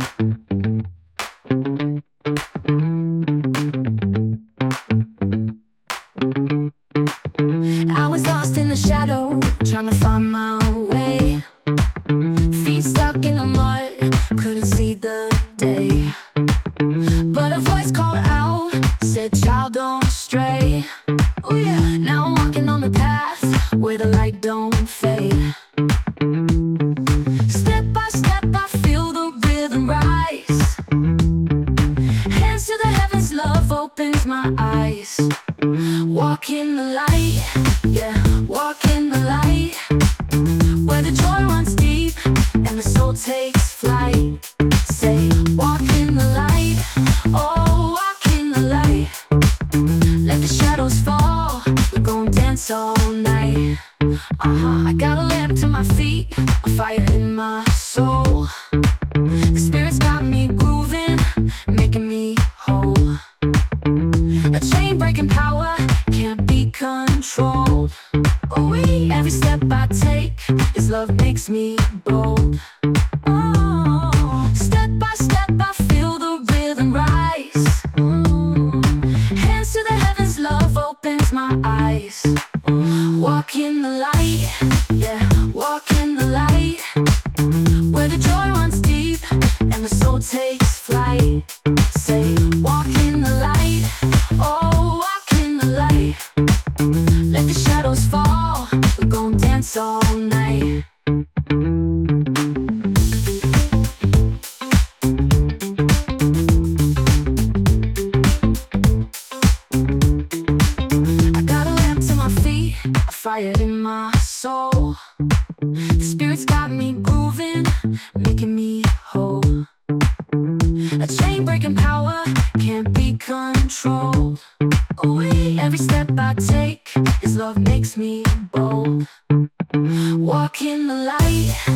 I was lost in the shadow, trying to find my way. Feet stuck in the mud, couldn't see the day. But a voice called out, said, "Child, don't stray." Oh yeah, now I'm walking on the path where the light don't fade. Step by step I feel the rhythm rise. Hands to the heavens, love opens my eyes. Walk in the light, yeah, walk in the light, where the joy runs deep and the soul takes flight. Say, walk in the light, oh, walk in the light. Let the shadows fall, we're gonna dance all night. I got a lamp to my feet, a fire in my soul. The Spirit's got me grooving, making me whole. A chain-breaking power can't be controlled. Oh, every step I take, His love makes me bold. Oh, step by step I feel the rhythm rise. Hands to the heavens, love opens my eyes. Walk in the light, yeah, walk in the light, where the joy runs deep and the soul takes flight. Say, walk in the light, oh, walk in the light. Let the shadows fall, we're gonna dance all night. I got a lamp to my feet, a fire in my soul. The Spirit's got me grooving, making me whole. A chain-breaking power can't be controlled. Oh, every step I take, His love makes me bold. Walk in the light.